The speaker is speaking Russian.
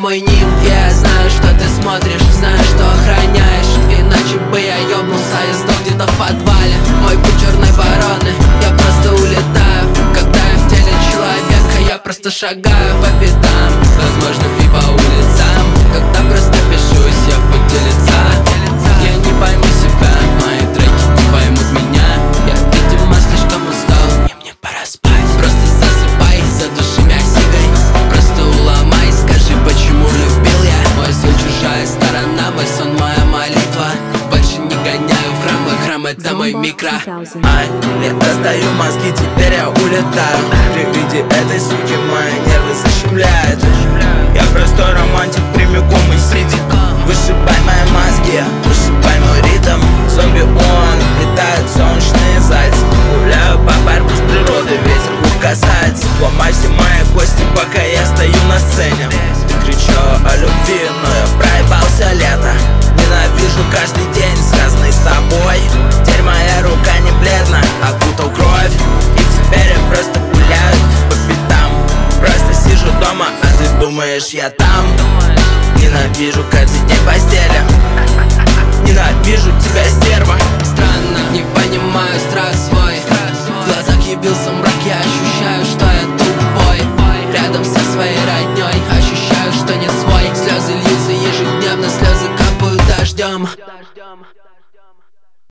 мой нимб. Я знаю, что ты смотришь, знаю, что охраняешь, иначе бы я ёбнулся и сдох где-то в подвале. Мой путь черной вороны, я просто улетаю. Когда я в теле человека, я просто шагаю по пятам, возможно, и по улицам. Когда просто пишусь, я в поте лица. Я не пойму себя, мои треки не поймут меня. Я, видимо, слишком устал, и мне пора спать. Просто засыпай, задуши меня сигой. Просто уломай, скажи, почему любил я. Мой сон чужая сторона, мой сон моя молитва. Больше не гоняю в храмы, храм это мой микро. Я достаю мозги, теперь я улетаю. При виде этой суки мои нервы защемляют. Я простой романтик прямиком из сити. Вышибай мои мозги, вышибай мой ритм. Зомби он, летают солнечные зайцы. Гуляю по парку с природой, ветер губ касается. Ломай все мои кости, пока я стою на сцене. Ты кричу о любви, но я проебался лето. Ненавижу каждый день, связанный с тобой. Теперь моя рука не бледна, окутал кровь. И теперь я просто гуляю по пятам. Просто сижу дома, а ты думаешь, я там. Ненавижу каждый день в постели. Ненавижу тебя, стерва. Странно, не понимаю страх свой. В глазах явился мрак, я ощущаю, что я тупой. Рядом со своей родней, ощущаю, что не свой. Слезы льются ежедневно, слезы капают дождем.